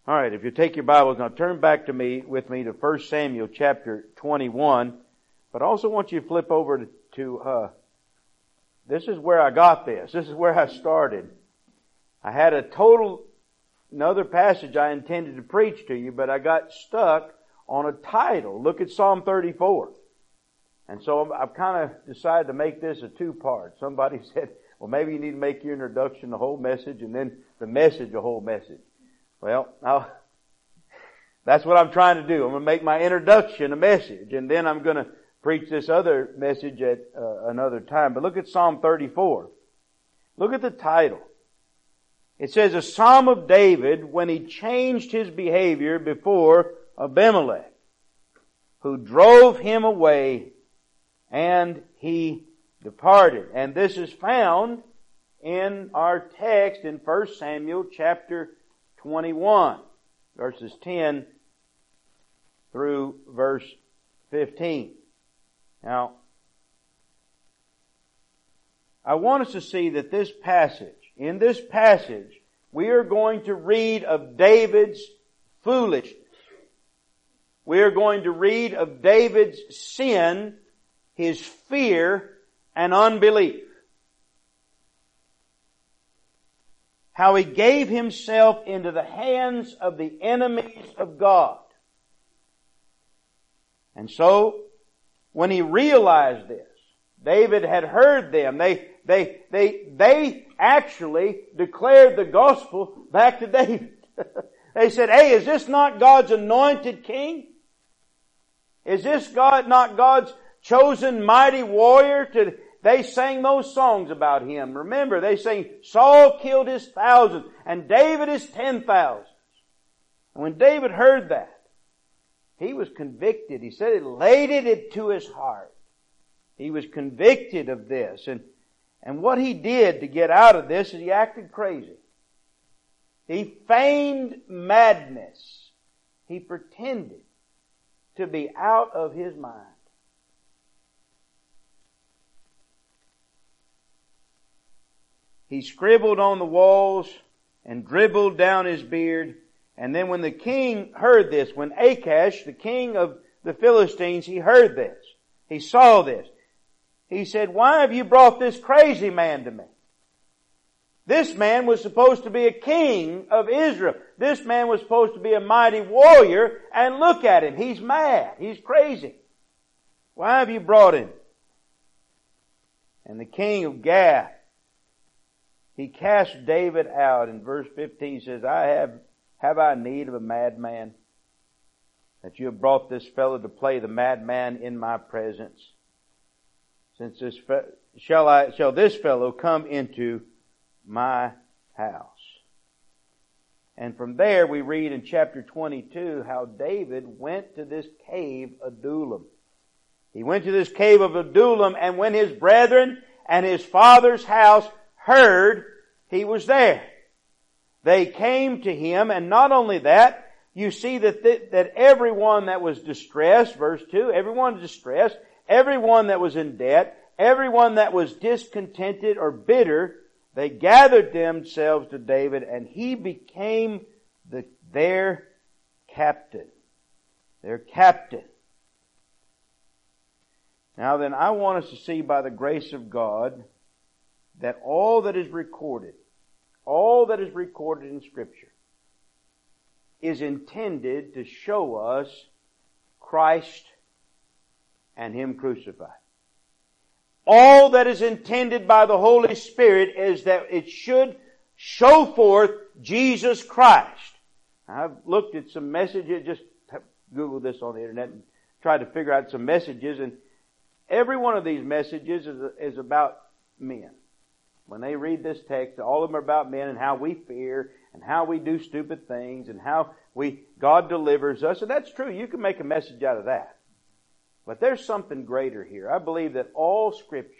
All right, if you take your Bibles now, turn back with me to 1 Samuel chapter 21. But I also want you to flip over to this is where I got this. This is where I started. I had another passage I intended to preach to you, but I got stuck on a title. Look at Psalm 34. And so I've kind of decided to make this a two-part. Somebody said, well, maybe you need to make your introduction the whole message and then the message the whole message. Well, that's what I'm trying to do. I'm going to make my introduction a message, and then I'm going to preach this other message at another time. But look at Psalm 34. Look at the title. It says, a Psalm of David when he changed his behavior before Abimelech, who drove him away, and he departed. And this is found in our text in 1 Samuel chapter 21, verses 10 through verse 15. Now, I want us to see that in this passage, we are going to read of David's foolishness. We are going to read of David's sin, his fear, and unbelief. How he gave himself into the hands of the enemies of God. And so, when he realized this, David had heard them. They actually declared the gospel back to David. They said, hey, is this not God's anointed king? Is this not God's chosen mighty warrior? They sang those songs about him. Remember, they sang, Saul killed his thousands and David his 10,000. And when David heard that, he was convicted. He said it laid it to his heart. He was convicted of this. And what he did to get out of this is he acted crazy. He feigned madness. He pretended to be out of his mind. He scribbled on the walls and dribbled down his beard. And then when the king heard this, when Achash, the king of the Philistines, he heard this, he saw this, he said, why have you brought this crazy man to me? This man was supposed to be a king of Israel. This man was supposed to be a mighty warrior, and look at him. He's mad. He's crazy. Why have you brought him? And the king of Gath, he cast David out. In verse 15 says, have I need of a madman, that you have brought this fellow to play the madman in my presence? Since shall this fellow come into my house? And from there we read in chapter 22 how David went to this cave Adullam. He went to this cave of Adullam, and when his brethren and his father's house heard he was there, they came to him. And not only that, you see that everyone that was distressed, verse 2, everyone distressed, everyone that was in debt, everyone that was discontented or bitter, they gathered themselves to David, and he became their captain. Their captain. Now then, I want us to see by the grace of God that all that is recorded in Scripture is intended to show us Christ and Him crucified. All that is intended by the Holy Spirit is that it should show forth Jesus Christ. I've looked at some messages, just Googled this on the internet and tried to figure out some messages, and every one of these messages is about men. When they read this text, all of them are about men and how we fear and how we do stupid things and how God delivers us. And that's true. You can make a message out of that. But there's something greater here. I believe that all Scripture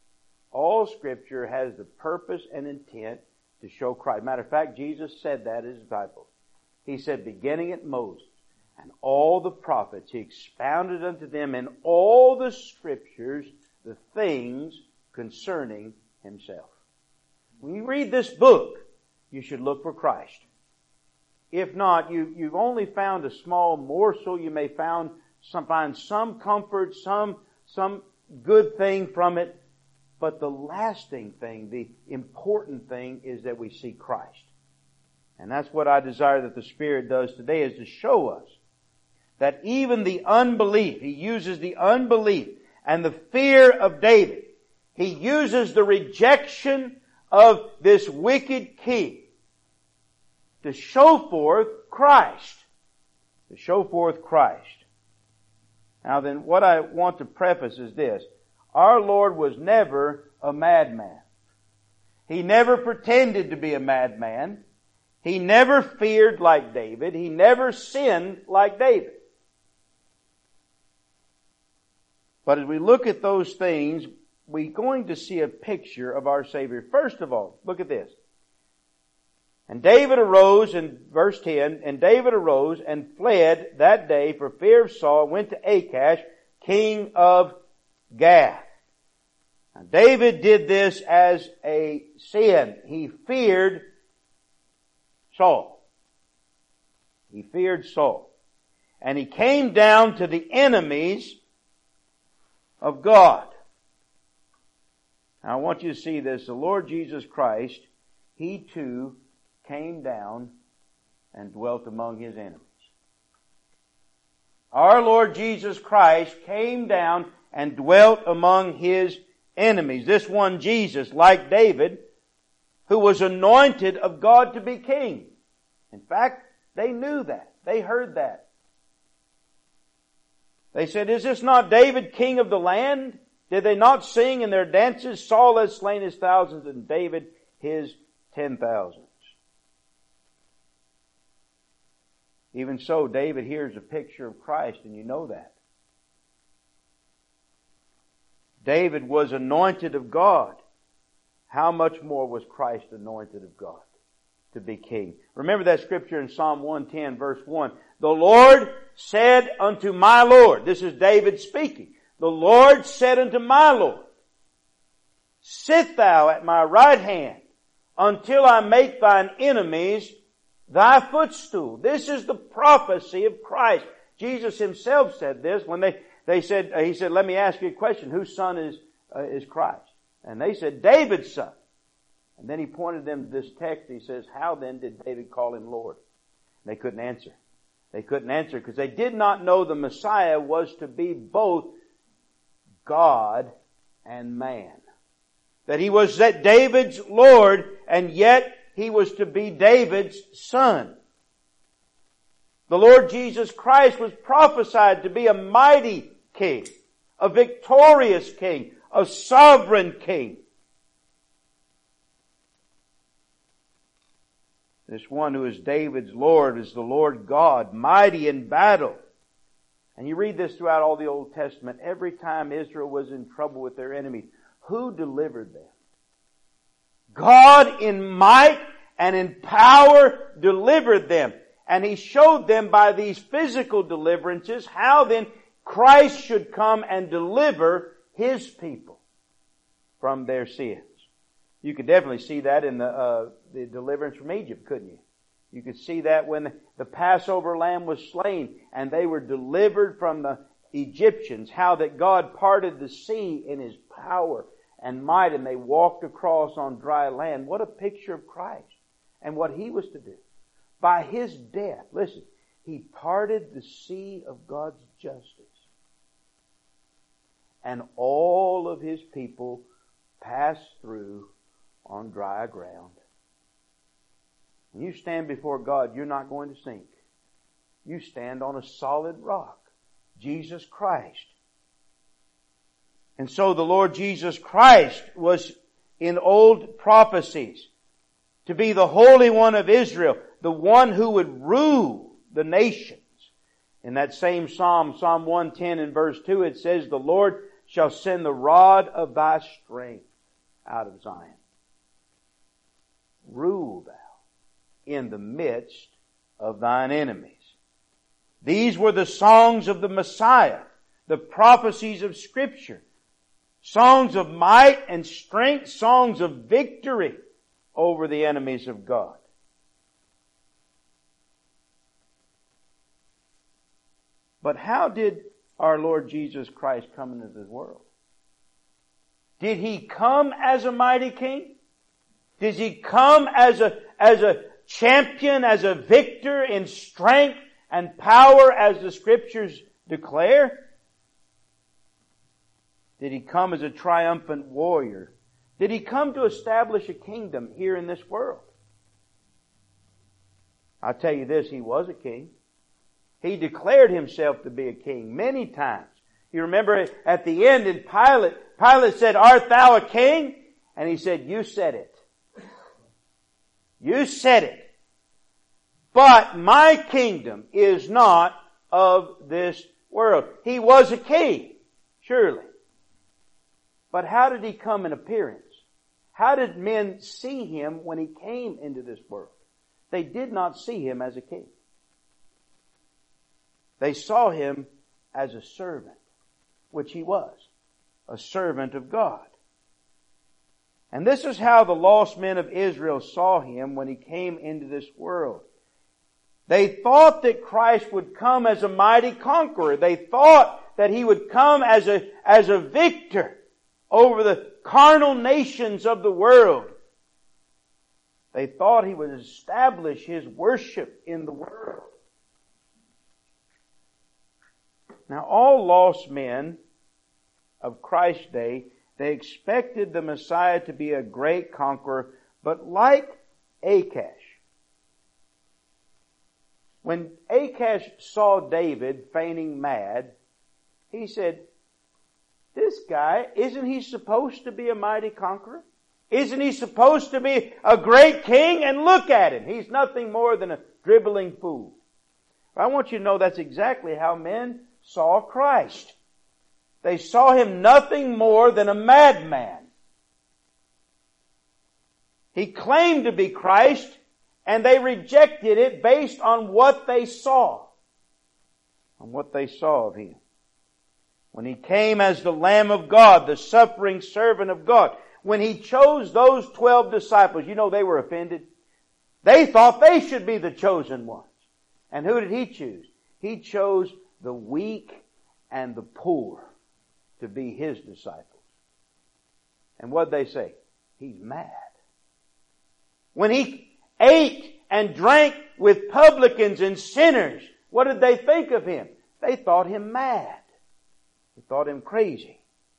has the purpose and intent to show Christ. Matter of fact, Jesus said that to His disciples. He said, beginning at Moses and all the prophets, He expounded unto them in all the Scriptures the things concerning Himself. When you read this book, you should look for Christ. If not, you've only found a small morsel. You may find some comfort, some good thing from it. But the lasting thing, the important thing is that we see Christ. And that's what I desire that the Spirit does today, is to show us that even the unbelief, He uses the unbelief and the fear of David. He uses the rejection of this wicked king to show forth Christ. To show forth Christ. Now then, what I want to preface is this. Our Lord was never a madman. He never pretended to be a madman. He never feared like David. He never sinned like David. But as we look at those things, we're going to see a picture of our Savior. First of all, look at this. And David arose, in verse 10, and David arose and fled that day for fear of Saul, and went to Achash, king of Gath. Now, David did this as a sin. He feared Saul. He feared Saul. And he came down to the enemies of God. Now I want you to see this. The Lord Jesus Christ, He too came down and dwelt among His enemies. Our Lord Jesus Christ came down and dwelt among His enemies. This one Jesus, like David, who was anointed of God to be king. In fact, they knew that. They heard that. They said, "Is this not David, king of the land? Did they not sing in their dances, Saul has slain his thousands and David his 10,000s?" Even so, David hears a picture of Christ, and you know that. David was anointed of God. How much more was Christ anointed of God to be king? Remember that scripture in Psalm 110 verse 1. The Lord said unto my Lord, this is David speaking, the Lord said unto my Lord, sit thou at my right hand until I make thine enemies thy footstool. This is the prophecy of Christ. Jesus Himself said this when they said, He said, let me ask you a question. Whose son is Christ? And they said, David's son. And then He pointed them to this text. He says, how then did David call Him Lord? And they couldn't answer. They couldn't answer because they did not know the Messiah was to be both God and man. That He was David's Lord, and yet He was to be David's son. The Lord Jesus Christ was prophesied to be a mighty king, a victorious king, a sovereign king. This one who is David's Lord is the Lord God, mighty in battle. And you read this throughout all the Old Testament. Every time Israel was in trouble with their enemies, who delivered them? God in might and in power delivered them. And He showed them by these physical deliverances how then Christ should come and deliver His people from their sins. You could definitely see that in the deliverance from Egypt, couldn't you? You could see that when the Passover lamb was slain and they were delivered from the Egyptians, how that God parted the sea in His power and might, and they walked across on dry land. What a picture of Christ and what He was to do. By His death, listen, He parted the sea of God's justice. And all of His people passed through on dry ground. When you stand before God, you're not going to sink. You stand on a solid rock, Jesus Christ. And so the Lord Jesus Christ was in old prophecies to be the Holy One of Israel, the one who would rule the nations. In that same Psalm, Psalm 110 and verse 2, it says, the Lord shall send the rod of thy strength out of Zion. Rule thou in the midst of thine enemies. These were the songs of the Messiah, the prophecies of Scripture. Songs of might and strength, songs of victory over the enemies of God. But how did our Lord Jesus Christ come into this world? Did He come as a mighty king? Did He come as a champion, as a victor in strength and power as the Scriptures declare? Did He come as a triumphant warrior? Did He come to establish a kingdom here in this world? I'll tell you this, He was a king. He declared Himself to be a king many times. You remember at the end in Pilate said, "Art thou a king?" And He said, "You said it. You said it. But my kingdom is not of this world." He was a king, surely. But how did He come in appearance? How did men see Him when He came into this world? They did not see Him as a king. They saw Him as a servant, which He was, a servant of God. And this is how the lost men of Israel saw Him when He came into this world. They thought that Christ would come as a mighty conqueror. They thought that He would come as a victor over the carnal nations of the world. They thought He would establish His worship in the world. Now, all lost men of Christ's day, they expected the Messiah to be a great conqueror, but like Achash, when Achash saw David feigning mad, he said, "This guy, isn't he supposed to be a mighty conqueror? Isn't he supposed to be a great king? And look at him. He's nothing more than a dribbling fool." I want you to know that's exactly how men saw Christ. They saw Him nothing more than a madman. He claimed to be Christ, and they rejected it based on what they saw. On what they saw of Him. When He came as the Lamb of God, the suffering servant of God. When He chose those 12 disciples, you know they were offended. They thought they should be the chosen ones. And who did He choose? He chose the weak and the poor to be His disciples. And what did they say? He's mad. When He ate and drank with publicans and sinners, what did they think of Him? They thought Him mad. They thought Him crazy.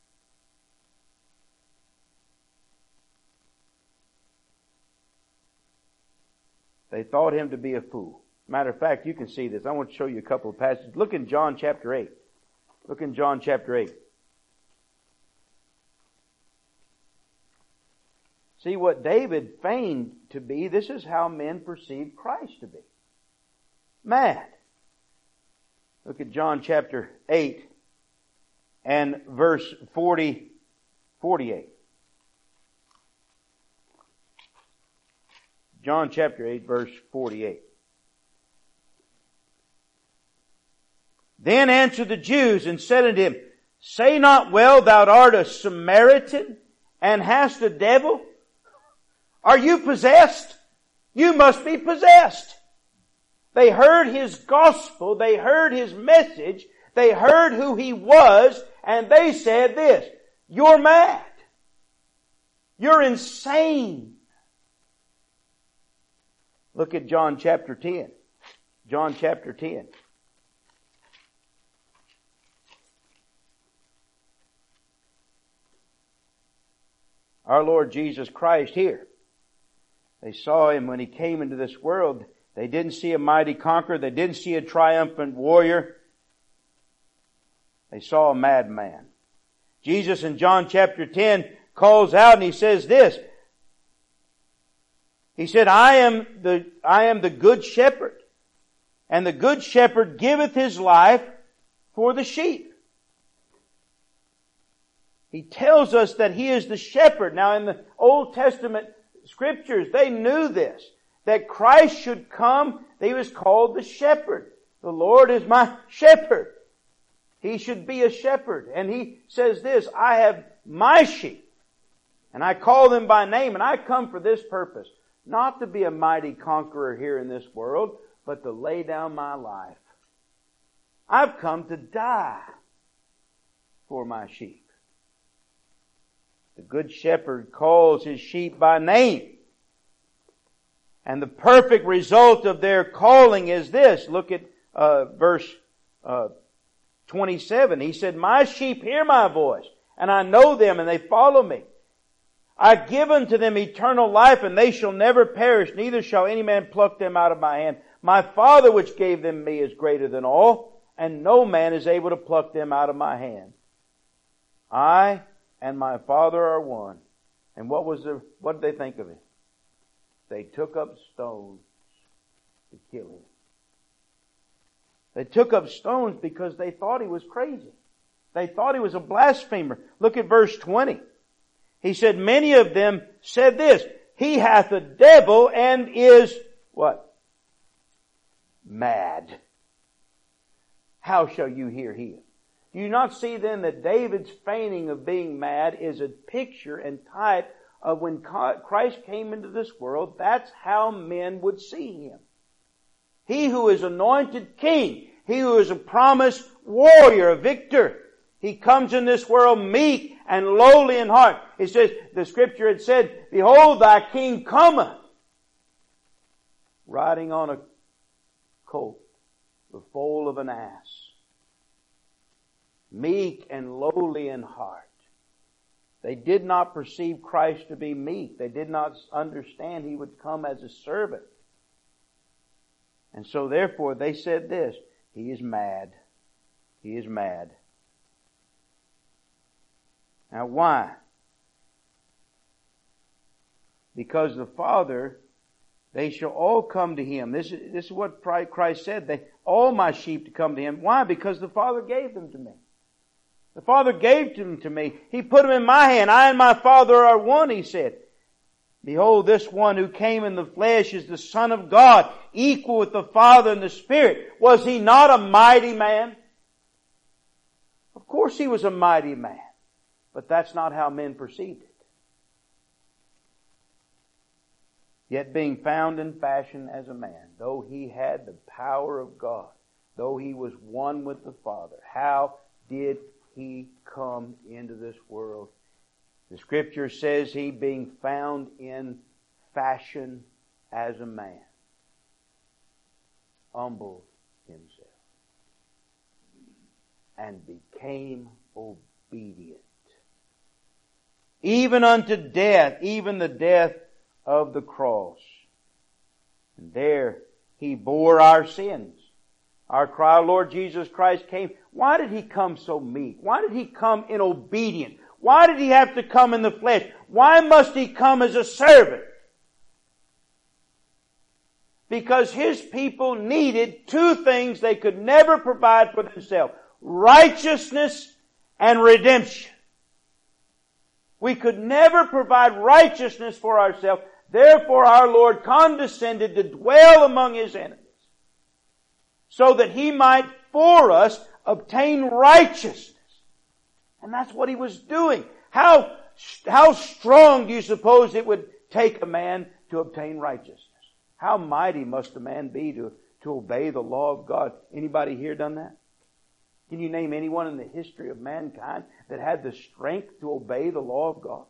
They thought Him to be a fool. Matter of fact, you can see this. I want to show you a couple of passages. Look in John chapter 8. Look in John chapter 8. See what David feigned to be. This is how men perceived Christ to be. Mad. Look at John chapter 8 and verse 48. John chapter 8 verse 48. Then answered the Jews and said unto him, "Say not well, thou art a Samaritan, and hast a devil? Are you possessed? You must be possessed." They heard His gospel, they heard His message, they heard who He was, and they said this, "You're mad. You're insane." Look at John chapter 10. John chapter 10. Our Lord Jesus Christ here. They saw Him when He came into this world. They didn't see a mighty conqueror. They didn't see a triumphant warrior. They saw a madman. Jesus in John chapter 10 calls out and He says this. He said, I am the good shepherd, and the good shepherd giveth his life for the sheep. He tells us that He is the shepherd. Now in the Old Testament Scriptures, they knew this, that Christ should come. He was called the shepherd. The Lord is my shepherd. He should be a shepherd. And He says this, I have my sheep, and I call them by name, and I come for this purpose. Not to be a mighty conqueror here in this world, but to lay down my life I've come to die for my sheep. The good shepherd calls his sheep by name. And the perfect result of their calling is this. Look at verse 27. He said, my sheep hear my voice, and I know them, and they follow me. I give unto them eternal life, and they shall never perish, neither shall any man pluck them out of my hand. My Father which gave them me is greater than all, and no man is able to pluck them out of my hand. I and my Father are one. And what did they think of him? They took up stones to kill him. They took up stones because they thought he was crazy. They thought he was a blasphemer. Look at verse 20. He said, many of them said this, he hath a devil and is, what? Mad. How shall you hear him? Do you not see then that David's feigning of being mad is a picture and type of when Christ came into this world? That's how men would see him. He who is anointed king, he who is a promised warrior, a victor. He comes in this world meek and lowly in heart. It says, the scripture had said, behold, thy king cometh, riding on a colt, the foal of an ass. Meek and lowly in heart. They did not perceive Christ to be meek. They did not understand he would come as a servant. And so therefore they said this, he is mad. He is mad. Now why? Because the Father, they shall all come to him. This is what Christ said. All my sheep to come to him. Why? Because the Father gave them to me. The Father gave them to me. He put them in my hand. I and my Father are one, he said. Behold, this one who came in the flesh is the Son of God, equal with the Father and the Spirit. Was he not a mighty man? Of course he was a mighty man. But that's not how men perceived it. Yet being found in fashion as a man, though he had the power of God, though he was one with the Father, how did he come into this world? The scripture says he being found in fashion as a man, humbled himself and became obedient. Even unto death, even the death of the cross. And there he bore our sins. Our Lord Jesus Christ came. Why did he come so meek? Why did he come in obedience? Why did he have to come in the flesh? Why must he come as a servant? Because his people needed two things they could never provide for themselves. Righteousness and redemption. We could never provide righteousness for ourselves. Therefore our Lord condescended to dwell among his enemies, so that he might for us obtain righteousness. And that's what he was doing. How strong do you suppose it would take a man to obtain righteousness? How mighty must a man be to obey the law of God? Anybody here done that? Can you name anyone in the history of mankind that had the strength to obey the law of God?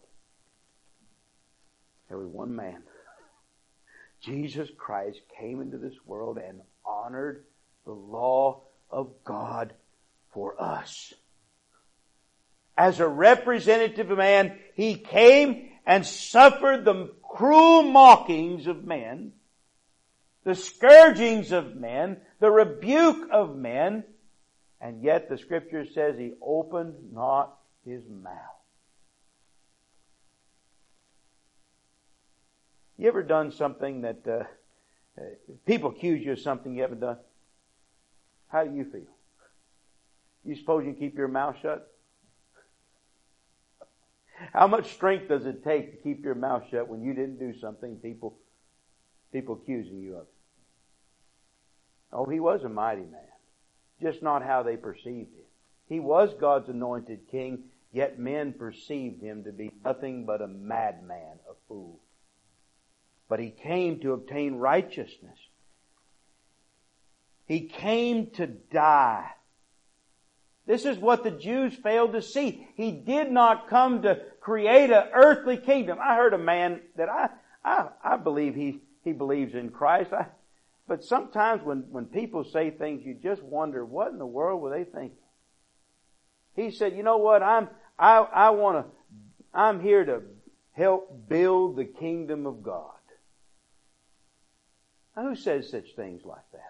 There was one man. Jesus Christ came into this world and honored the law of God for us. As a representative man, he came and suffered the cruel mockings of men, the scourgings of men, the rebuke of men, and yet the scripture says he opened not his mouth. You ever done something that people accuse you of something you haven't done? How do you feel? You suppose you can keep your mouth shut? How much strength does it take to keep your mouth shut when you didn't do something people accusing you of it? Oh, he was a mighty man. Just not how they perceived him. He was God's anointed king, yet men perceived him to be nothing but a madman, a fool. But he came to obtain righteousness. He came to die This is what the Jews failed to see. He did not come to create an earthly kingdom. I heard a man that I believe he believes in Christ. But sometimes when people say things, you just wonder, what in the world were they thinking? He said, you know what, I'm here to help build the kingdom of God. Now, who says such things like that?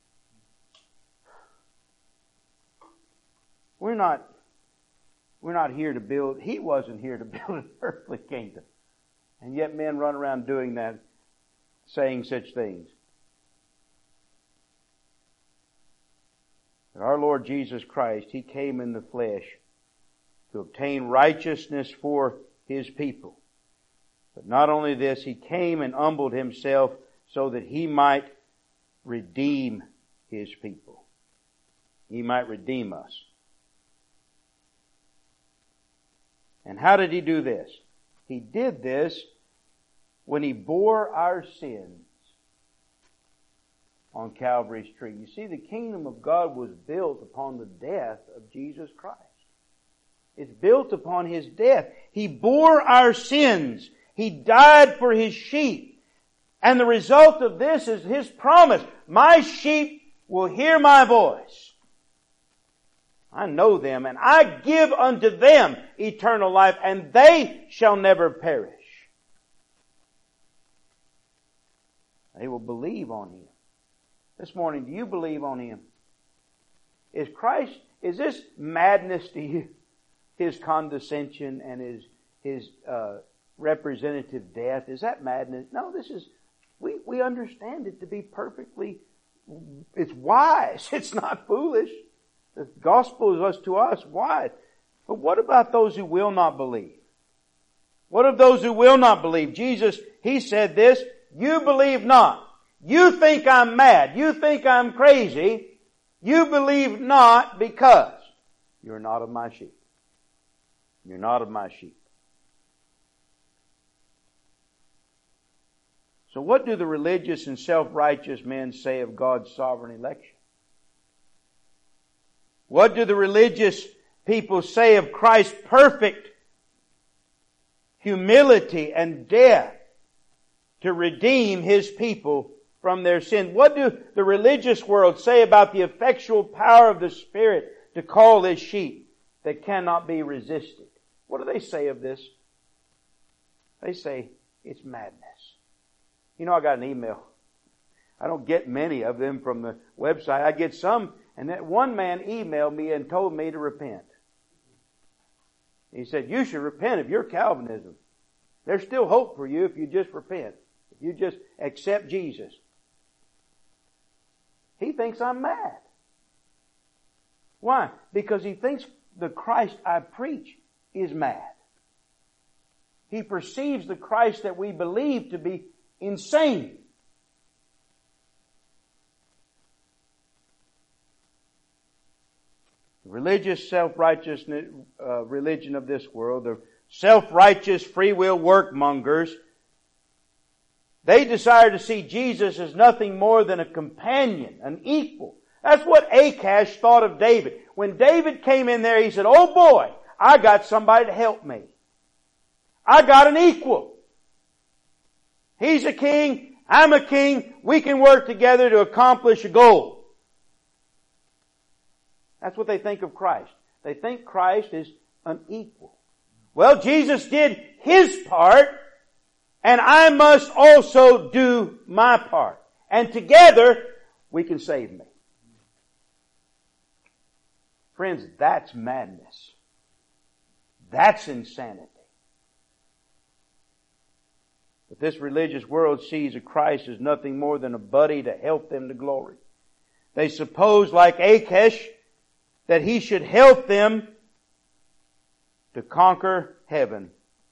We're not here to build, he wasn't here to build an earthly kingdom. And yet men run around doing that, saying such things. But our Lord Jesus Christ, He came in the flesh to obtain righteousness for His people. But not only this, He came and humbled Himself so that He might redeem His people. He might redeem us. And how did He do this? He did this when He bore our sins on Calvary's tree. You see, the kingdom of God was built upon the death of Jesus Christ. It's built upon His death. He bore our sins. He died for His sheep. And the result of this is His promise. My sheep will hear my voice. I know them, and I give unto them eternal life, and they shall never perish. They will believe on Him. This morning, do you believe on Him? Is this madness to you? His condescension and His representative death, is that madness? No, we understand it to be perfectly, it's wise. It's not foolish. The gospel is to us wise. But what about those who will not believe? What of those who will not believe? Jesus, He said this, you believe not. You think I'm mad. You think I'm crazy. You believe not because you're not of my sheep. You're not of my sheep. So what do the religious and self-righteous men say of God's sovereign election? What do the religious people say of Christ's perfect humility and death to redeem His people from their sin? What do the religious world say about the effectual power of the Spirit to call His sheep that cannot be resisted? What do they say of this? They say it's madness. You know, I got an email. I don't get many of them from the website. I get some, and that one man emailed me and told me to repent. He said, you should repent of your Calvinism. There's still hope for you if you just repent. If you just accept Jesus. He thinks I'm mad. Why? Because he thinks the Christ I preach is mad. He perceives the Christ that we believe to be insane. The religious, self-righteous religion of this world, the self-righteous free will workmongers, they desire to see Jesus as nothing more than a companion, an equal. That's what Achash thought of David. When David came in there, he said, oh boy, I got somebody to help me. I got an equal. He's a king, I'm a king, we can work together to accomplish a goal. That's what they think of Christ. They think Christ is an equal. Well, Jesus did His part, and I must also do my part. And together, we can save me. Friends, that's madness. That's insanity. But this religious world sees a Christ as nothing more than a buddy to help them to glory. They suppose, like Achash, that he should help them to conquer heaven.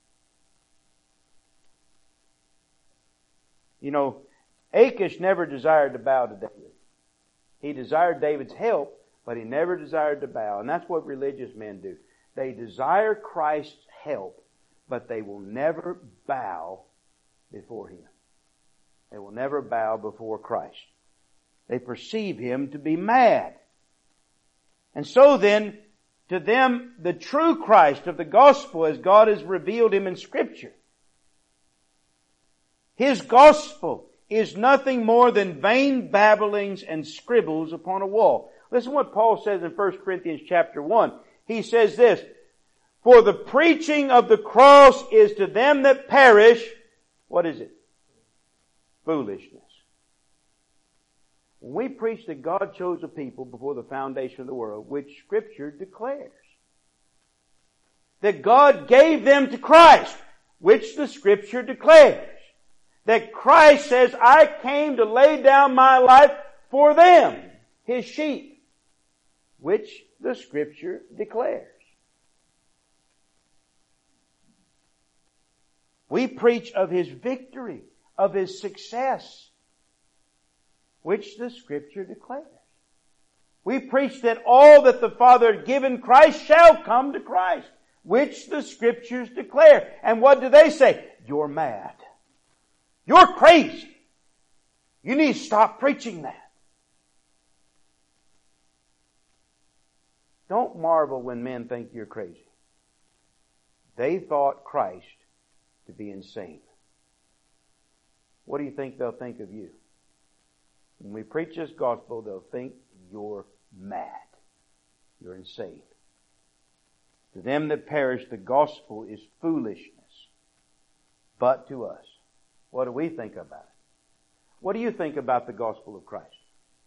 You know, Achash never desired to bow to David. He desired David's help, but he never desired to bow. And that's what religious men do. They desire Christ's help, but they will never bow before Him. They will never bow before Christ. They perceive Him to be mad. And so then, to them the true Christ of the gospel as God has revealed Him in Scripture. His gospel is nothing more than vain babblings and scribbles upon a wall. Listen to what Paul says in 1 Corinthians chapter 1. He says this, "For the preaching of the cross is to them that perish," what is it? Foolishness. When we preach that God chose a people before the foundation of the world, which Scripture declares, that God gave them to Christ, which the Scripture declares, that Christ says, "I came to lay down my life for them," His sheep, which the Scripture declares. We preach of His victory, of His success, which the Scripture declares. We preach that all that the Father had given Christ shall come to Christ, which the Scriptures declare. And what do they say? You're mad. You're crazy. You need to stop preaching that. Don't marvel when men think you're crazy. They thought Christ to be insane. What do you think they'll think of you? When we preach this gospel, they'll think you're mad. You're insane. To them that perish, the gospel is foolishness. But to us, what do we think about it? What do you think about the gospel of Christ?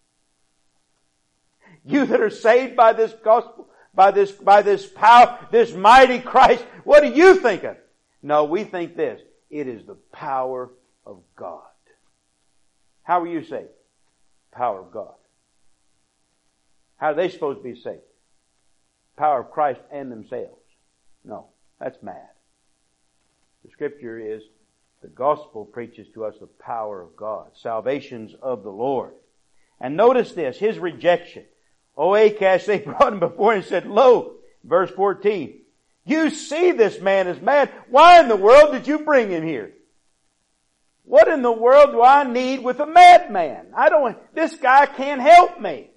You that are saved by this gospel, by this power, this mighty Christ, what do you think of it? No, we think this. It is the power of God. How are you saved? Power of God. How are they supposed to be saved? Power of Christ and themselves. No, that's mad. The Scripture is, the gospel preaches to us the power of God. Salvation's of the Lord. And notice this, his rejection. O Achash, they brought him before and said, "Lo," verse 14, "you see this man is mad. Why in the world did you bring him here? What in the world do I need with a madman? This guy can't help me."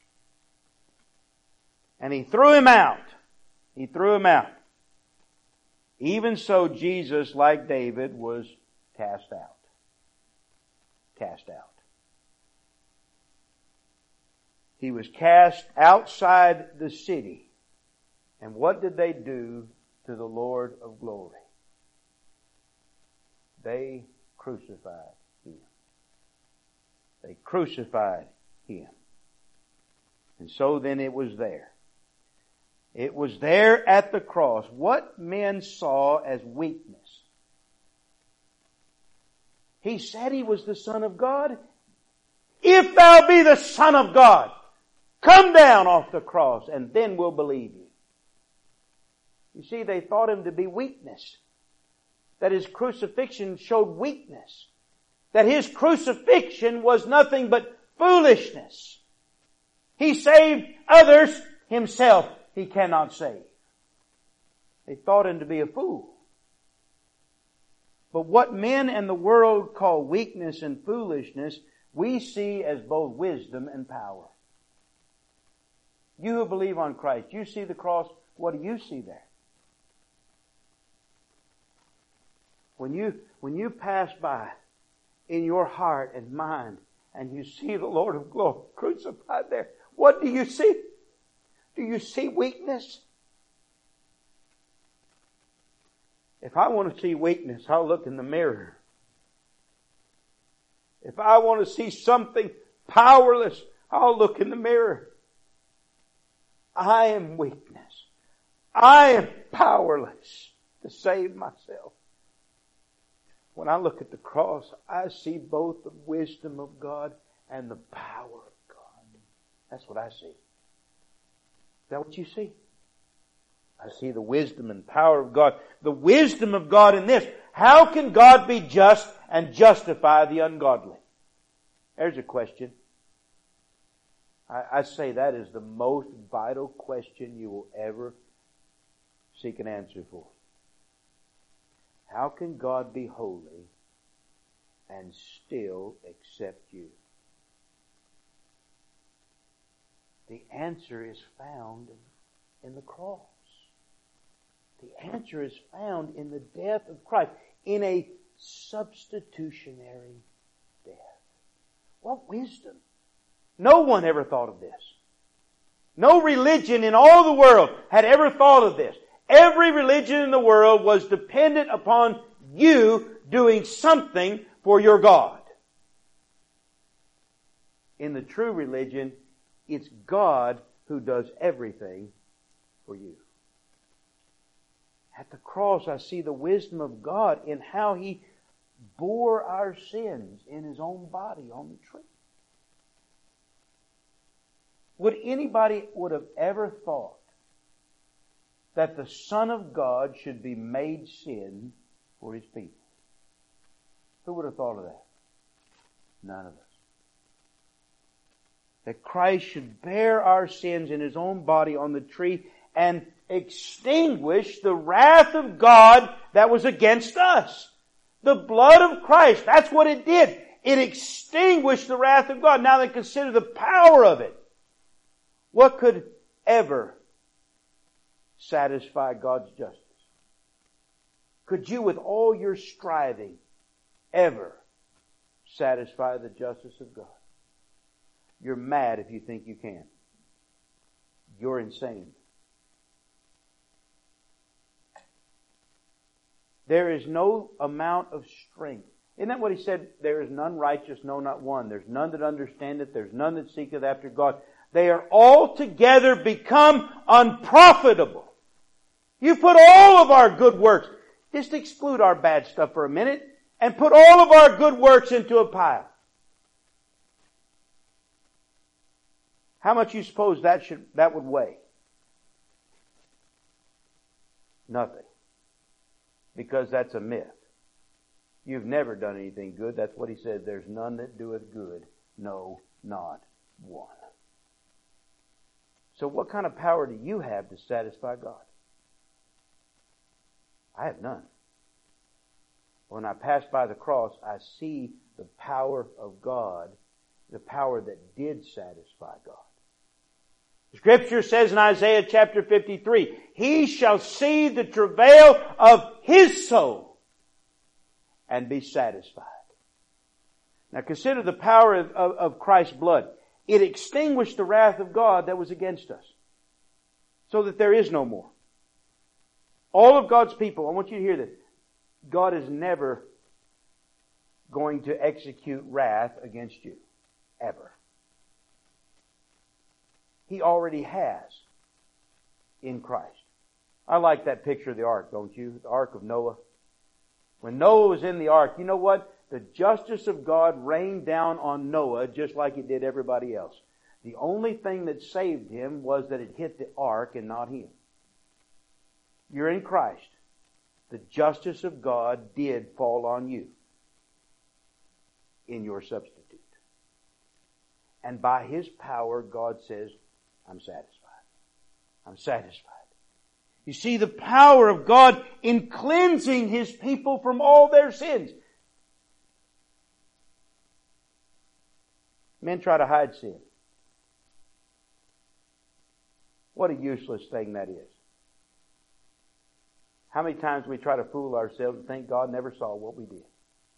And he threw him out. He threw him out. Even so, Jesus, like David, was cast out. Cast out. He was cast outside the city. And what did they do to the Lord of glory? They crucified Him. They crucified Him. And so then it was there. It was there at the cross. What men saw as weakness. He said He was the Son of God. "If thou be the Son of God, come down off the cross and then we'll believe you." You see, they thought Him to be weakness. That His crucifixion showed weakness. That His crucifixion was nothing but foolishness. He saved others, Himself He cannot save. They thought Him to be a fool. But what men and the world call weakness and foolishness, we see as both wisdom and power. You who believe on Christ, you see the cross, what do you see there? When you pass by in your heart and mind and you see the Lord of glory crucified there, what do you see? Do you see weakness? If I want to see weakness, I'll look in the mirror. If I want to see something powerless, I'll look in the mirror. I am weakness. I am powerless to save myself. When I look at the cross, I see both the wisdom of God and the power of God. That's what I see. Is that what you see? I see the wisdom and power of God. The wisdom of God in this. How can God be just and justify the ungodly? There's a question. I say that is the most vital question you will ever seek an answer for. How can God be holy and still accept you? The answer is found in the cross. The answer is found in the death of Christ, in a substitutionary death. What wisdom! No one ever thought of this. No religion in all the world had ever thought of this. Every religion in the world was dependent upon you doing something for your God. In the true religion, it's God who does everything for you. At the cross, I see the wisdom of God in how He bore our sins in His own body on the tree. Would anybody would have ever thought that the Son of God should be made sin for His people? Who would have thought of that? None of us. That Christ should bear our sins in His own body on the tree and extinguish the wrath of God that was against us. The blood of Christ, that's what it did. It extinguished the wrath of God. Now then, consider the power of it. What could ever satisfy God's justice? Could you, with all your striving, ever satisfy the justice of God? You're mad if you think you can. You're insane. There is no amount of strength. Isn't that what He said? There is none righteous, no, not one. There's none that understandeth. There's none that seeketh after God. They are altogether become unprofitable. You put all of our good works, just exclude our bad stuff for a minute, and put all of our good works into a pile. How much you suppose that would weigh? Nothing. Because that's a myth. You've never done anything good. That's what He said. There's none that doeth good. No, not one. So what kind of power do you have to satisfy God? I have none. When I pass by the cross, I see the power of God, the power that did satisfy God. The Scripture says in Isaiah chapter 53, He shall see the travail of His soul and be satisfied. Now consider the power of Christ's blood. It extinguished the wrath of God that was against us, so that there is no more. All of God's people, I want you to hear this. God is never going to execute wrath against you. Ever. He already has in Christ. I like that picture of the ark, don't you? The ark of Noah. When Noah was in the ark, you know what? The justice of God rained down on Noah just like it did everybody else. The only thing that saved him was that it hit the ark and not him. You're in Christ. The justice of God did fall on you in your substitute. And by His power, God says, I'm satisfied. I'm satisfied. You see the power of God in cleansing His people from all their sins. Men try to hide sin. What a useless thing that is. How many times we try to fool ourselves and think God never saw what we did.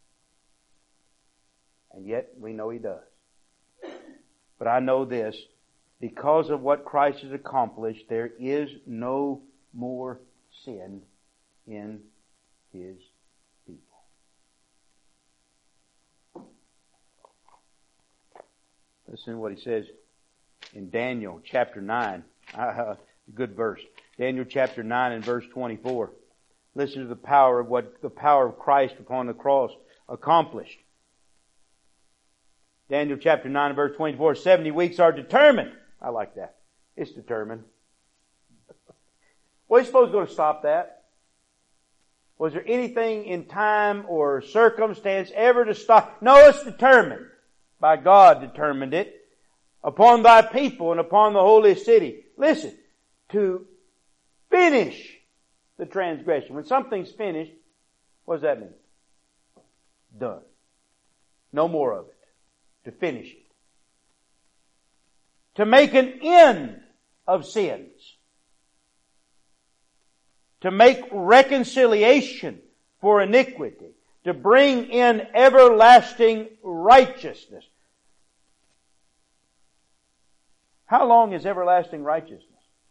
And yet we know He does. But I know this, because of what Christ has accomplished, there is no more sin in His people. Listen to what He says in Daniel chapter 9. Good verse. Daniel chapter 9 and verse 24. Listen to the power of Christ upon the cross accomplished. Daniel chapter 9 and verse 24. 70 weeks are determined. I like that. It's determined. What do you suppose is going to stop that? Was there anything in time or circumstance ever to stop? No, it's determined. By God determined it. Upon thy people and upon the holy city. Listen, to finish the transgression. When something's finished, what does that mean? Done. No more of it. To finish it. To make an end of sins. to make reconciliation for iniquity, to bring in everlasting righteousness. How long is everlasting righteousness?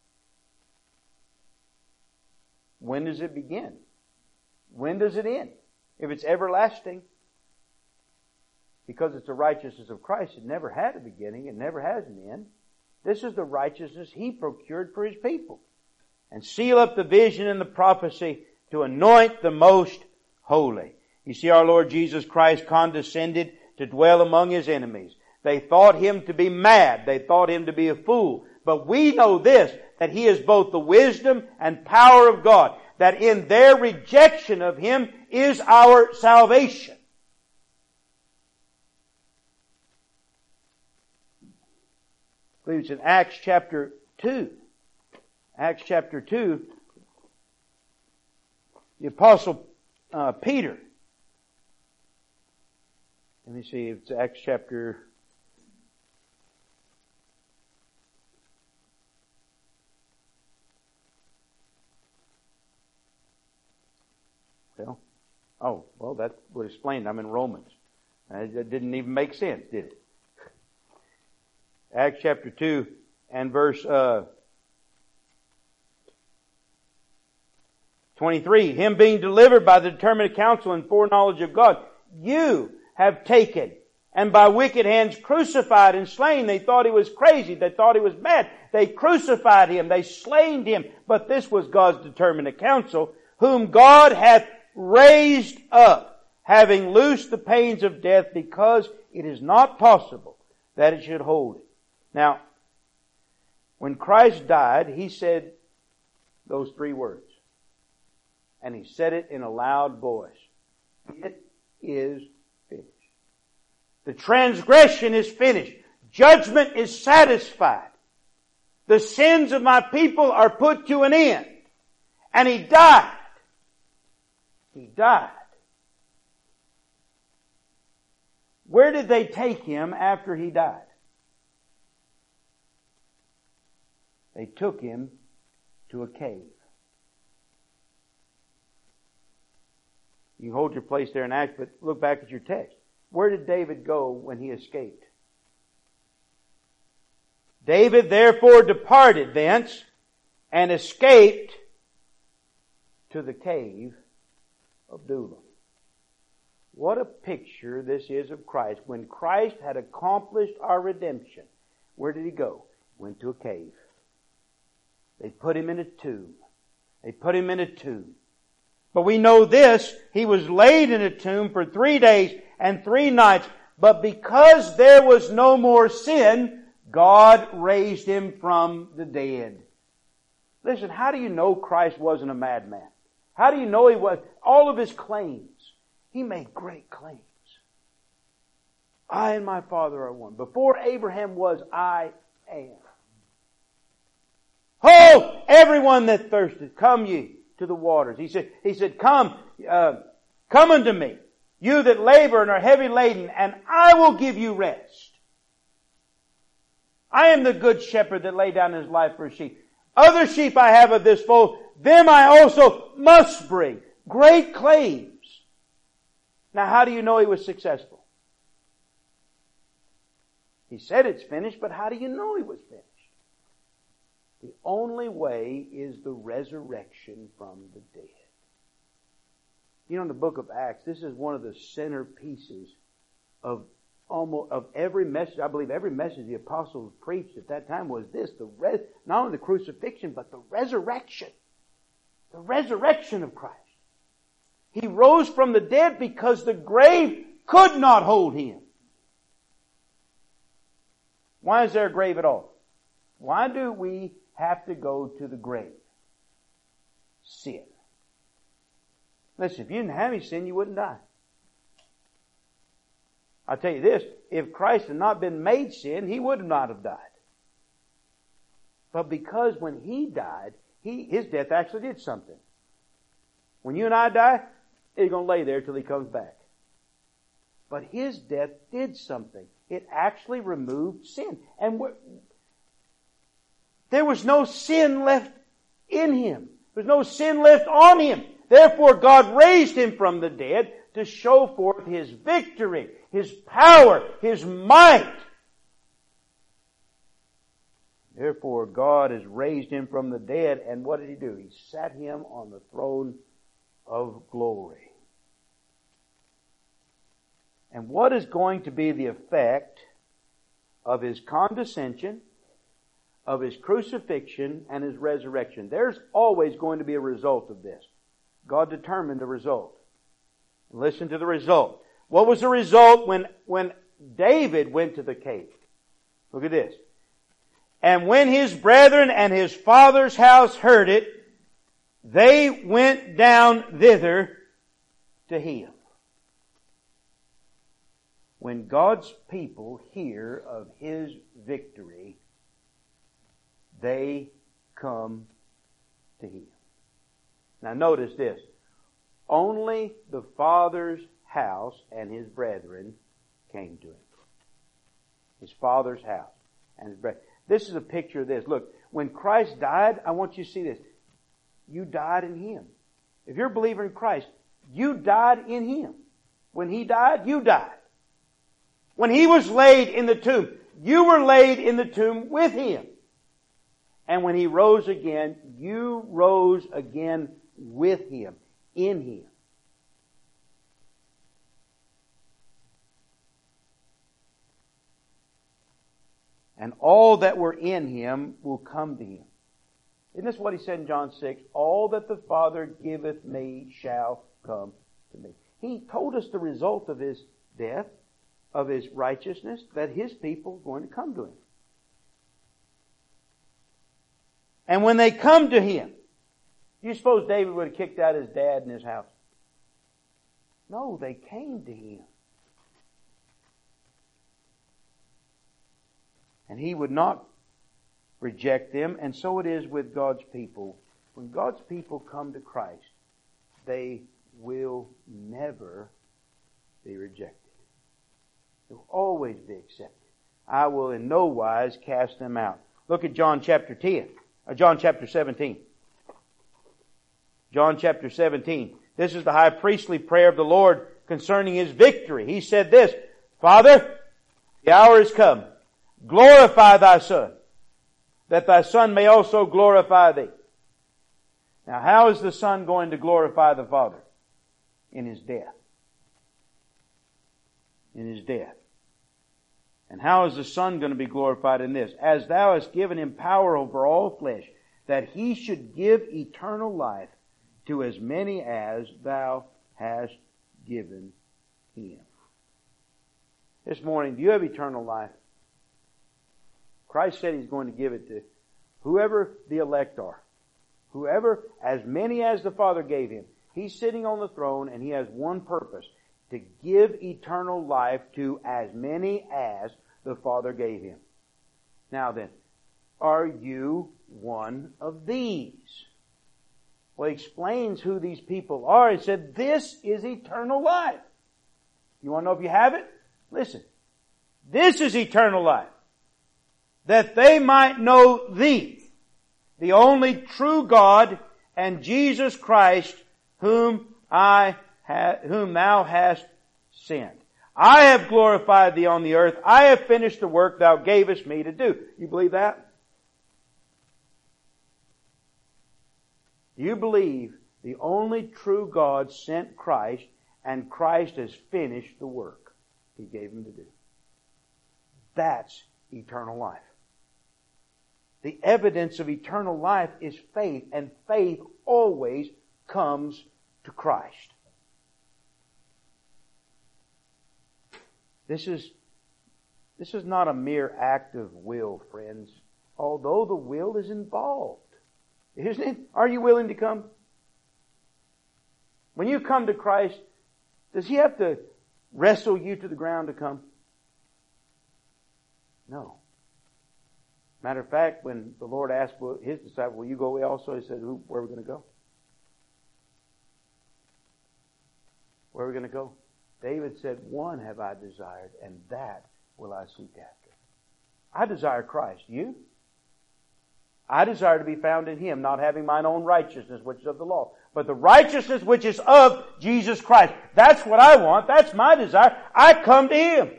When does it begin? When does it end? If it's everlasting, because it's the righteousness of Christ, it never had a beginning, it never has an end. This is the righteousness He procured for His people. And seal up the vision and the prophecy to anoint the most holy. You see, our Lord Jesus Christ condescended to dwell among His enemies. They thought Him to be mad. They thought Him to be a fool. But we know this, that He is both the wisdom and power of God. That in their rejection of Him is our salvation. I believe it's in Acts chapter 2. Acts chapter 2. The Apostle Peter. Let me see, it's Acts chapter... Well, that would explain I'm in Romans. It didn't even make sense, did it? Acts chapter 2 and verse 23. Him being delivered by the determinate counsel and foreknowledge of God, you have taken and by wicked hands crucified and slain. They thought He was crazy. They thought He was mad. They crucified Him. They slain Him. But this was God's determinate counsel, whom God hath raised up, having loosed the pains of death, because it is not possible that it should hold it. Now, when Christ died, He said those three words. And He said it in a loud voice. It is finished. The transgression is finished. Judgment is satisfied. The sins of my people are put to an end. And He died. He died. Where did they take Him after He died? They took Him to a cave. You hold your place there in Acts, but look back at your text. Where did David go when he escaped? David therefore departed thence and escaped to the cave of Adullam. What a picture this is of Christ. When Christ had accomplished our redemption, where did He go? He went to a cave. They put Him in a tomb. They put Him in a tomb. But we know this, He was laid in a tomb for 3 days and 3 nights. But because there was no more sin, God raised Him from the dead. Listen, how do you know Christ wasn't a madman? How do you know He was? All of His claims. He made great claims. I and my Father are one. Before Abraham was, I am. Oh, everyone that thirsteth, come ye to the waters. He said, come unto me, you that labor and are heavy laden, and I will give you rest. I am the good shepherd that lay down His life for His sheep. Other sheep I have of this fold, them I also must bring. Great claims. Now how do you know He was successful? He said it's finished, but how do you know He was finished? The only way is the resurrection from the dead. You know, in the book of Acts, this is one of the centerpieces of every message. I believe every message the apostles preached at that time was this: not only the crucifixion, but the resurrection. The resurrection of Christ. He rose from the dead because the grave could not hold Him. Why is there a grave at all? Why do we have to go to the grave? Sin. Listen, if you didn't have any sin, you wouldn't die. I'll tell you this, if Christ had not been made sin, He would not have died. But because when He died, His death actually did something. When you and I die, He's going to lay there till He comes back. But His death did something. It actually removed sin. And there was no sin left in Him. There's no sin left on him. Therefore God raised him from the dead to show forth His victory, His power, His might. Therefore God has raised him from the dead, and what did He do? He sat him on the throne of glory. And what is going to be the effect of His condescension, of His crucifixion, and His resurrection? There's always going to be a result of this. God determined the result. Listen to the result. What was the result when David went to the cave? Look at this. And when his brethren and his father's house heard it, they went down thither to him. When God's people hear of His victory, they come to Him. Now notice this. Only the Father's house and His brethren came to Him. His Father's house and His brethren. This is a picture of this. Look, when Christ died, I want you to see this. You died in Him. If you're a believer in Christ, you died in Him. When He died, you died. When He was laid in the tomb, you were laid in the tomb with Him. And when He rose again, you rose again with Him, in Him. And all that were in Him will come to Him. Isn't this what He said in John 6? All that the Father giveth me shall come to me. He told us the result of His death, of His righteousness, that His people are going to come to Him. And when they come to Him, you suppose David would have kicked out his dad and his house? No, they came to Him. And He would not reject them, and so it is with God's people. When God's people come to Christ, they will never be rejected. They'll always be accepted. I will in no wise cast them out. Look at John chapter 17. John chapter 17. This is the high priestly prayer of the Lord concerning His victory. He said this, Father, the hour is come. Glorify Thy Son, that Thy Son may also glorify Thee. Now, how is the Son going to glorify the Father? In His death. In His death. And how is the Son going to be glorified in this? As Thou hast given Him power over all flesh, that He should give eternal life to as many as Thou hast given Him. This morning, do you have eternal life? Christ said He's going to give it to whoever the elect are. Whoever, as many as the Father gave Him. He's sitting on the throne and He has one purpose. To give eternal life to as many as the Father gave Him. Now then, are you one of these? Well, He explains who these people are. He said, this is eternal life. You want to know if you have it? Listen. This is eternal life. That they might know Thee, the only true God, and Jesus Christ, whom Thou hast sent. I have glorified Thee on the earth. I have finished the work Thou gavest me to do. You believe that? You believe the only true God sent Christ, and Christ has finished the work He gave Him to do. That's eternal life. The evidence of eternal life is faith, and faith always comes to Christ. This is not a mere act of will, friends, although the will is involved. Isn't it? Are you willing to come? When you come to Christ, does He have to wrestle you to the ground to come? No. Matter of fact, when the Lord asked His disciples, will you go away also? He said, where are we going to go? Where are we going to go? David said, one have I desired, and that will I seek after. I desire Christ. You? I desire to be found in Him, not having mine own righteousness, which is of the law, but the righteousness which is of Jesus Christ. That's what I want. That's my desire. I come to Him.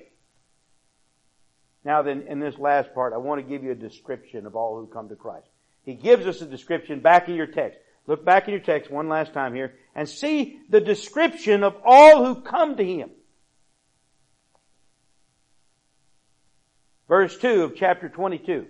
Now then, in this last part, I want to give you a description of all who come to Christ. He gives us a description back in your text. Look back in your text one last time here and see the description of all who come to Him. Verse 2 of chapter 22.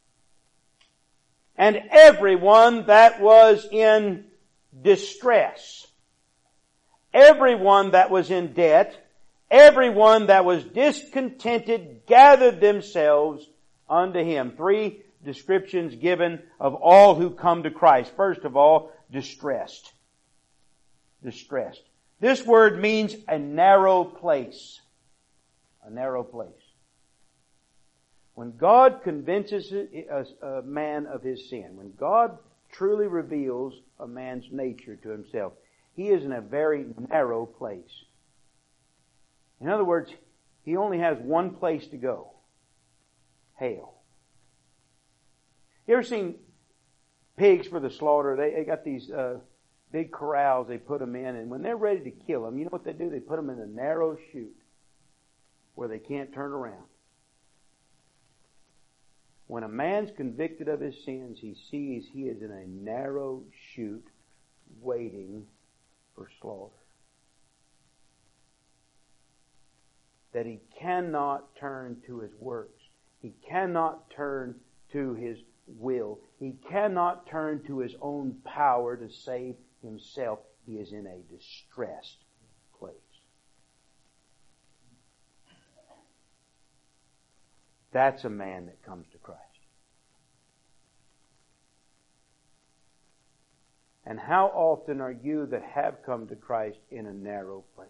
And everyone that was in distress, everyone that was in debt, everyone that was discontented gathered themselves unto Him. 3 descriptions given of all who come to Christ. First of all, distressed. Distressed. This word means a narrow place. A narrow place. When God convinces a man of his sin, when God truly reveals a man's nature to himself, he is in a very narrow place. In other words, he only has one place to go. Hell. You ever seen pigs for the slaughter? They got these big corrals they put them in, and when they're ready to kill them, you know what they do? They put them in a narrow chute where they can't turn around. When a man's convicted of his sins, he sees he is in a narrow chute waiting for slaughter. That he cannot turn to his works. He cannot turn to his will. He cannot turn to his own power to save himself. He is in a distressed place. That's a man that comes to Christ. And how often are you that have come to Christ in a narrow place?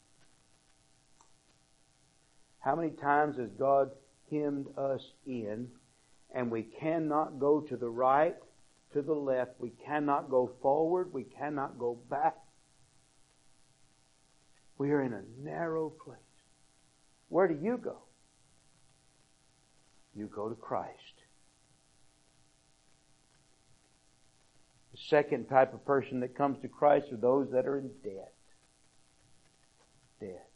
How many times has God hemmed us in and we cannot go to the right, to the left, we cannot go forward, we cannot go back. We are in a narrow place. Where do you go? You go to Christ. The second type of person that comes to Christ are those that are in debt. Debt.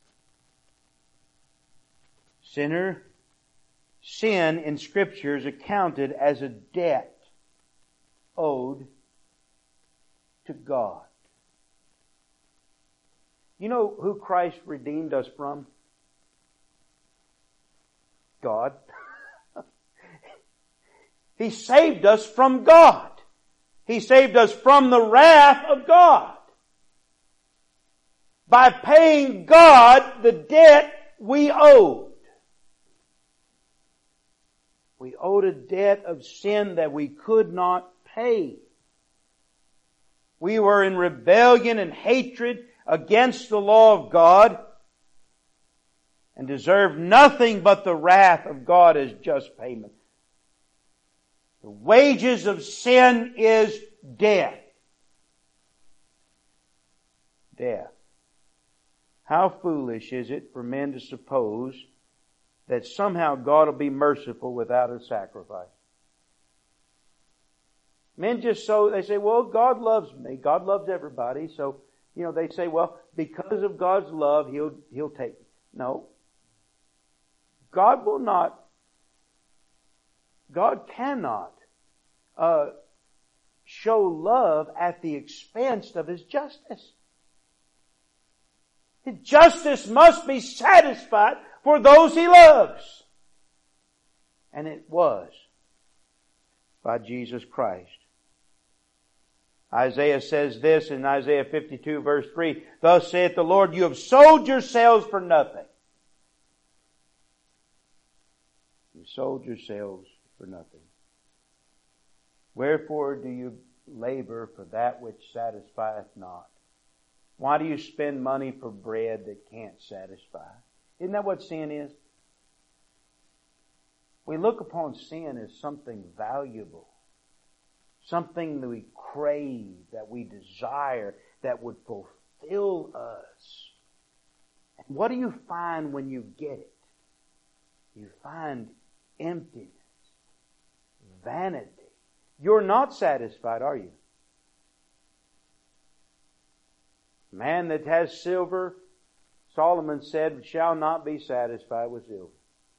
Sin in Scripture is accounted as a debt owed to God. You know who Christ redeemed us from? God. He saved us from God. He saved us from the wrath of God. By paying God the debt we owed. We owed a debt of sin that we could not pay. We were in rebellion and hatred against the law of God and deserved nothing but the wrath of God as just payment. The wages of sin is death. Death. How foolish is it for men to suppose that somehow God will be merciful without a sacrifice. Men they say, well, God loves me. God loves everybody. So, they say, well, because of God's love, He'll take me. No. God cannot show love at the expense of His justice. His justice must be satisfied for those He loves. And it was by Jesus Christ. Isaiah says this in Isaiah 52 verse 3, Thus saith the Lord, you have sold yourselves for nothing. You sold yourselves for nothing. Wherefore do you labor for that which satisfieth not? Why do you spend money for bread that can't satisfy? Isn't that what sin is? We look upon sin as something valuable. Something that we crave, that we desire, that would fulfill us. And what do you find when you get it? You find emptiness, vanity, You're not satisfied, are you? Man that has silver, Solomon said, shall not be satisfied with silver.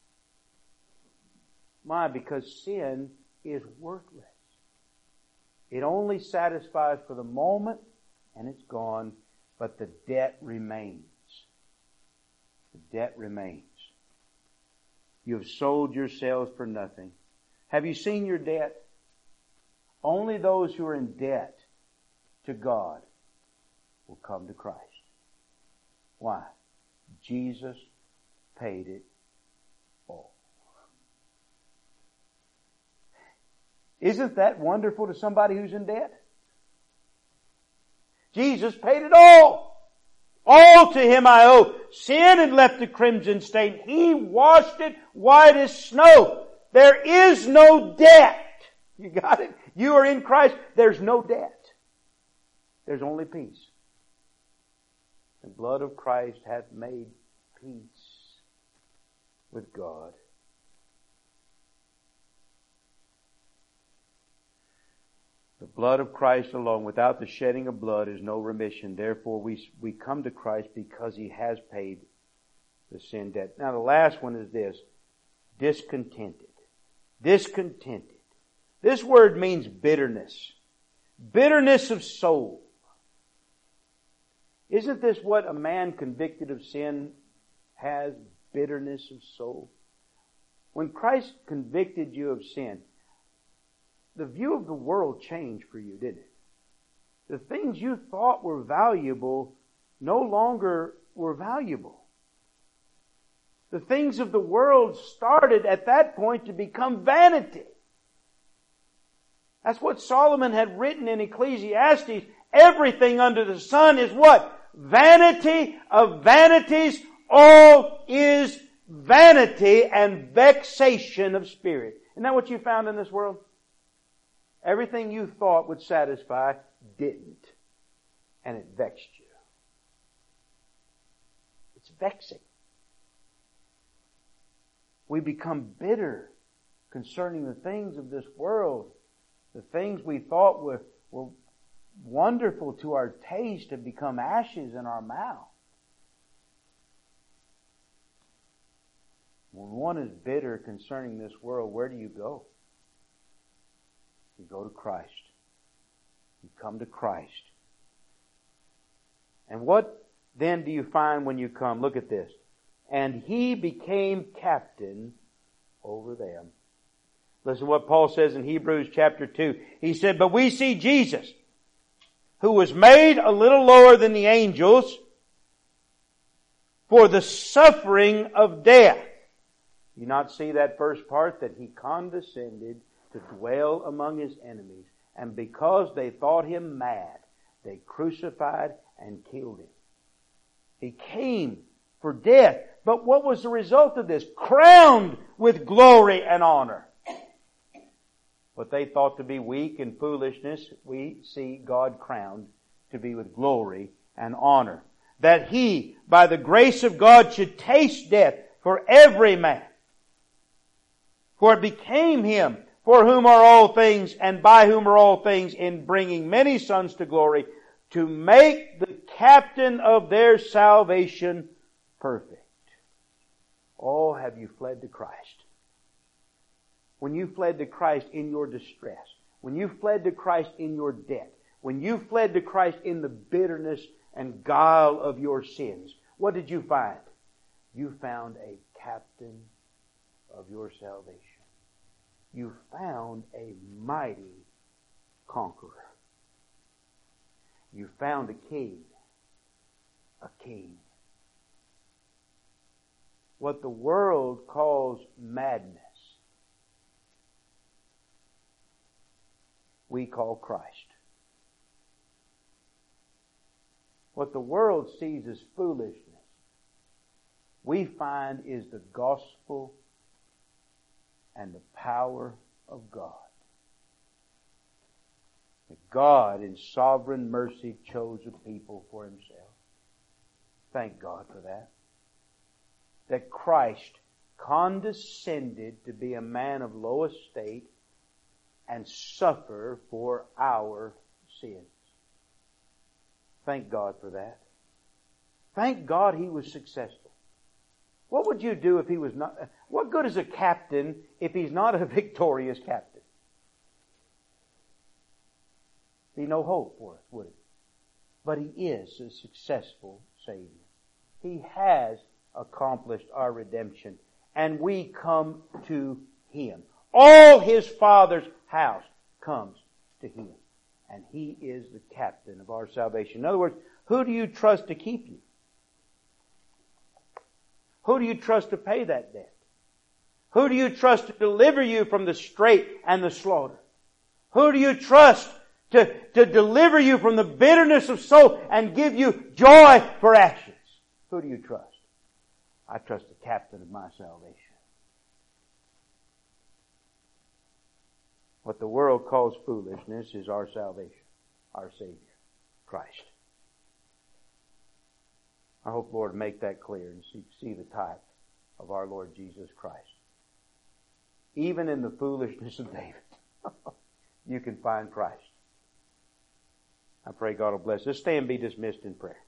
Why? Because sin is worthless. It only satisfies for the moment and it's gone, but the debt remains. The debt remains. You have sold yourselves for nothing. Have you seen your debt? Only those who are in debt to God will come to Christ. Why? Jesus paid it all. Isn't that wonderful to somebody who's in debt? Jesus paid it all. All to Him I owe. Sin had left a crimson stain. He washed it white as snow. There is no debt. You got it? You are in Christ. There's no debt. There's only peace. The blood of Christ hath made peace with God. The blood of Christ alone, without the shedding of blood, is no remission. Therefore, we come to Christ because He has paid the sin debt. Now, the last one is this. Discontented. Discontented. This word means bitterness. Bitterness of soul. Isn't this what a man convicted of sin has? Bitterness of soul. When Christ convicted you of sin, the view of the world changed for you, didn't it? The things you thought were valuable no longer were valuable. The things of the world started at that point to become vanity. That's what Solomon had written in Ecclesiastes. Everything under the sun is what? Vanity of vanities. All is vanity and vexation of spirit. Isn't that what you found in this world? Everything you thought would satisfy didn't. And it vexed you. It's vexing. We become bitter concerning the things of this world. The things we thought were wonderful to our taste have become ashes in our mouth. When one is bitter concerning this world, where do you go? You go to Christ. You come to Christ. And what then do you find when you come? Look at this. And He became captain over them. Listen to what Paul says in Hebrews chapter 2. He said, but we see Jesus, who was made a little lower than the angels for the suffering of death. You not see that first part? That He condescended to dwell among His enemies. And because they thought Him mad, they crucified and killed Him. He came for death. But what was the result of this? Crowned with glory and honor. What they thought to be weak and foolishness, we see God crowned to be with glory and honor. That He, by the grace of God, should taste death for every man. For it became Him, for whom are all things, and by whom are all things, in bringing many sons to glory, to make the captain of their salvation perfect. Oh, have you fled to Christ? When you fled to Christ in your distress, when you fled to Christ in your debt, when you fled to Christ in the bitterness and guile of your sins, what did you find? You found a captain of your salvation. You found a mighty conqueror. You found a king. A king. What the world calls madness, we call Christ. What the world sees as foolishness, we find is the gospel and the power of God. That God in sovereign mercy chose a people for Himself. Thank God for that. That Christ condescended to be a man of low estate and suffer for our sins. Thank God for that. Thank God He was successful. What would you do if He was not? What good is a captain if he's not a victorious captain? Be no hope for us, would it? But He is a successful Savior. He has accomplished our redemption, and we come to Him. All His Father's house comes to Him, and He is the captain of our salvation. In other words, who do you trust to keep you? Who do you trust to pay that debt? Who do you trust to deliver you from the strait and the slaughter? Who do you trust to deliver you from the bitterness of soul and give you joy for ashes? Who do you trust? I trust the captain of my salvation. What the world calls foolishness is our salvation, our Savior, Christ. I hope, Lord, make that clear and see the type of our Lord Jesus Christ. Even in the foolishness of David, you can find Christ. I pray God will bless us. Stand and be dismissed in prayer.